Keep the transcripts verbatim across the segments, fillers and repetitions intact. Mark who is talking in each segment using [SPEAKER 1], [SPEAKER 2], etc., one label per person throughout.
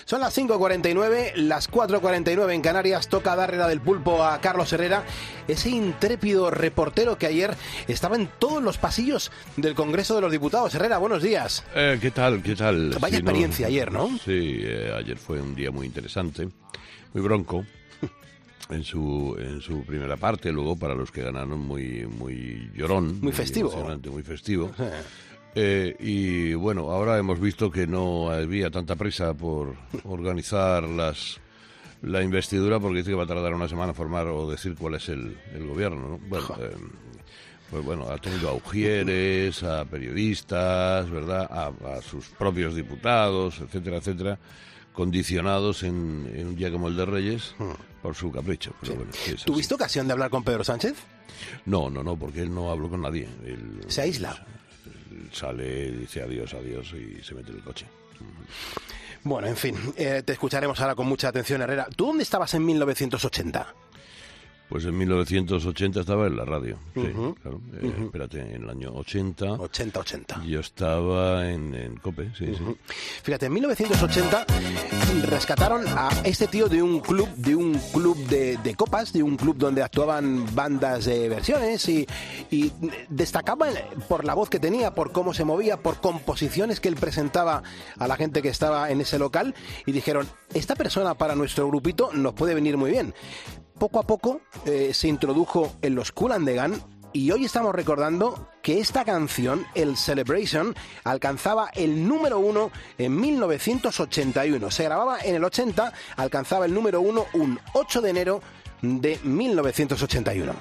[SPEAKER 1] Son las cinco cuarenta y nueve, las cuatro cuarenta y nueve en Canarias. Toca dar Herrera del Pulpo a Carlos Herrera, ese intrépido reportero que ayer estaba en todos los pasillos del Congreso de los Diputados. Herrera, buenos días.
[SPEAKER 2] Eh, ¿Qué tal? ¿Qué tal?
[SPEAKER 1] Vaya
[SPEAKER 2] sí,
[SPEAKER 1] experiencia
[SPEAKER 2] no,
[SPEAKER 1] ayer, ¿no?
[SPEAKER 2] Sí, eh, ayer fue un día muy interesante, muy bronco en su en su primera parte, luego para los que ganaron muy muy llorón,
[SPEAKER 1] muy, muy festivo,
[SPEAKER 2] emocionante, muy festivo. Sí. Eh, y bueno, ahora hemos visto que no había tanta prisa por organizar las la investidura, porque dice que va a tardar una semana formar o decir cuál es el, el gobierno, ¿no? Bueno, eh, pues bueno, ha tenido a ujieres, a periodistas, ¿verdad? A, a sus propios diputados, etcétera, etcétera, condicionados en, en un día como el de Reyes por su capricho. Pero
[SPEAKER 1] sí.
[SPEAKER 2] Bueno, sí, es
[SPEAKER 1] ¿Tuviste
[SPEAKER 2] así.
[SPEAKER 1] ocasión de hablar con Pedro Sánchez?
[SPEAKER 2] No, no, no, porque él no habló con nadie. Él,
[SPEAKER 1] ¿Se aísla?
[SPEAKER 2] Sale, dice adiós, adiós y se mete en el coche.
[SPEAKER 1] Bueno, en fin, eh, te escucharemos ahora con mucha atención, Herrera. ¿Tú dónde estabas en mil novecientos ochenta?
[SPEAKER 2] Pues en mil novecientos ochenta estaba en la radio, sí,
[SPEAKER 1] uh-huh.
[SPEAKER 2] claro. Eh,
[SPEAKER 1] uh-huh.
[SPEAKER 2] Espérate, en el año ochenta.
[SPEAKER 1] ochenta, ochenta.
[SPEAKER 2] Yo estaba en, en COPE, sí,
[SPEAKER 1] uh-huh.
[SPEAKER 2] sí.
[SPEAKER 1] Fíjate, en mil novecientos ochenta rescataron a este tío de un club, de un club de, de copas, de un club donde actuaban bandas de versiones y, y destacaban por la voz que tenía, por cómo se movía, por composiciones que él presentaba a la gente que estaba en ese local, y dijeron, esta persona para nuestro grupito nos puede venir muy bien. Poco a poco eh, se introdujo en los Kool and the Gang, y hoy estamos recordando que esta canción, el Celebration, alcanzaba el número uno en mil novecientos ochenta y uno. Se grababa en el ochenta, alcanzaba el número uno un ocho de enero de mil novecientos ochenta y uno.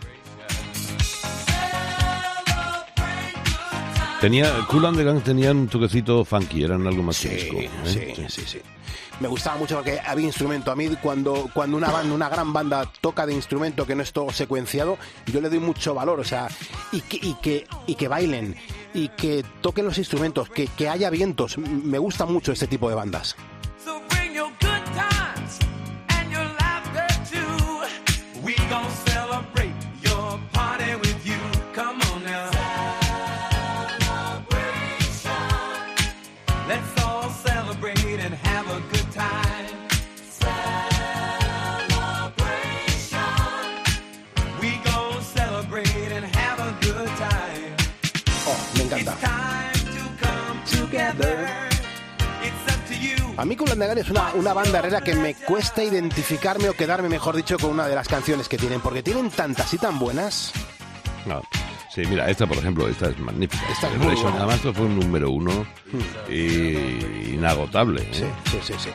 [SPEAKER 2] Tenía, Kool and the Gang tenían un toquecito funky, eran algo más
[SPEAKER 1] sí,
[SPEAKER 2] fresco, ¿eh?
[SPEAKER 1] sí, sí, sí, sí. Me gustaba mucho porque había instrumento. A mí cuando, cuando una banda, una gran banda toca de instrumento que no es todo secuenciado, yo le doy mucho valor, o sea, y que, y que, y que bailen, y que toquen los instrumentos, que, que haya vientos. Me gusta mucho este tipo de bandas. A mí Kool and the Gang es una, una banda, Herrera, que me cuesta identificarme o quedarme, mejor dicho, con una de las canciones que tienen, porque tienen tantas y tan buenas.
[SPEAKER 2] No. Sí, mira, esta por ejemplo, esta es magnífica.
[SPEAKER 1] Esta es
[SPEAKER 2] muy buena. Además, esto fue un número uno hmm. y inagotable, ¿eh?
[SPEAKER 1] Sí, sí, sí, sí.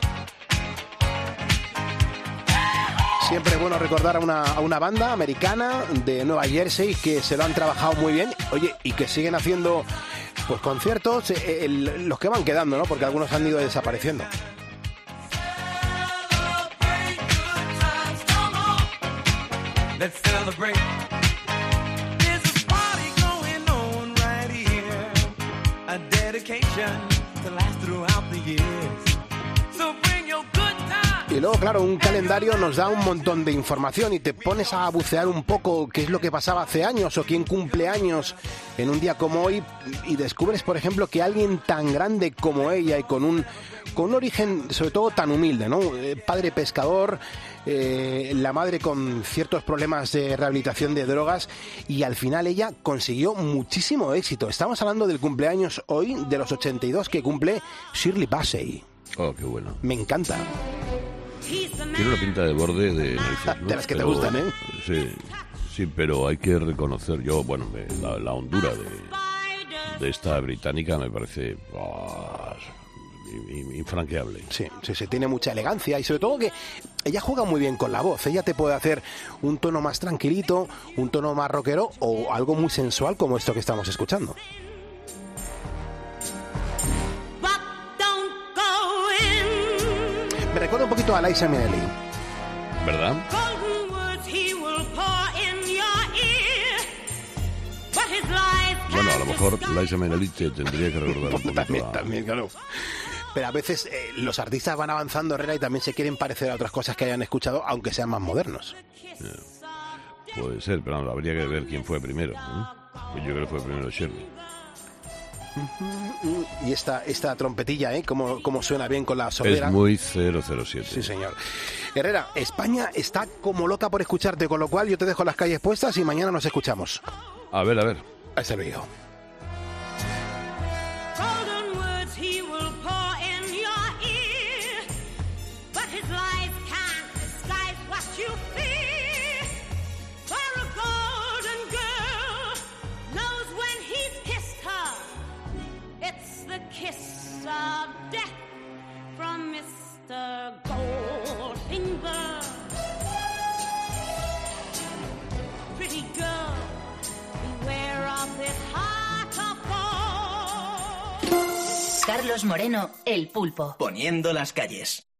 [SPEAKER 1] Siempre es bueno recordar a una, a una banda americana de Nueva Jersey que se lo han trabajado muy bien, oye, y que siguen haciendo pues conciertos, eh, el, los que van quedando, ¿no? Porque algunos han ido desapareciendo. Let's celebrate. There's a party going on right here. A dedication to last throughout the years. So bring your good time. Y luego, claro, un calendario nos da un montón de información y te pones a bucear un poco qué es lo que pasaba hace años o quién cumple años en un día como hoy, y descubres, por ejemplo, que alguien tan grande como ella y con un, con un origen sobre todo tan humilde, ¿no? Eh, padre pescador, eh, la madre con ciertos problemas de rehabilitación de drogas, y al final ella consiguió muchísimo éxito. Estamos hablando del cumpleaños hoy de los ochenta y dos que cumple Shirley Bassey.
[SPEAKER 2] Oh, qué bueno.
[SPEAKER 1] Me encanta.
[SPEAKER 2] Tiene una pinta de borde de narices, ¿no?
[SPEAKER 1] De las que
[SPEAKER 2] pero,
[SPEAKER 1] te gustan, ¿eh?
[SPEAKER 2] Sí, sí, pero hay que reconocer, yo, bueno, la, la hondura de, de esta británica me parece oh, infranqueable.
[SPEAKER 1] Sí, sí, sí, tiene mucha elegancia y sobre todo que ella juega muy bien con la voz. Ella te puede hacer un tono más tranquilito, un tono más rockero o algo muy sensual como esto que estamos escuchando. Me recuerda un poquito a Liza Minnelli.
[SPEAKER 2] ¿Verdad? Bueno, a lo mejor Liza Minnelli te tendría que recordar un poquito
[SPEAKER 1] también,
[SPEAKER 2] a...
[SPEAKER 1] también, claro. Pero a veces eh, los artistas van avanzando, Herrera, y también se quieren parecer a otras cosas que hayan escuchado, aunque sean más modernos.
[SPEAKER 2] Yeah. Puede ser, pero no, habría que ver quién fue primero, ¿eh? Pues yo creo que fue primero Shirley.
[SPEAKER 3] Y esta, esta trompetilla, ¿eh? Como, como suena bien con la sordera.
[SPEAKER 2] Es muy cero cero siete.
[SPEAKER 3] Sí, señor. Herrera, España está como loca por escucharte, con lo cual yo te dejo las calles puestas y mañana nos escuchamos.
[SPEAKER 2] A ver, a ver.
[SPEAKER 3] A ese vídeo.
[SPEAKER 4] Of death from mister Goldfinger. Pretty girl, beware of this heart of gold.
[SPEAKER 5] Carlos Moreno, El Pulpo.
[SPEAKER 6] Poniendo las calles.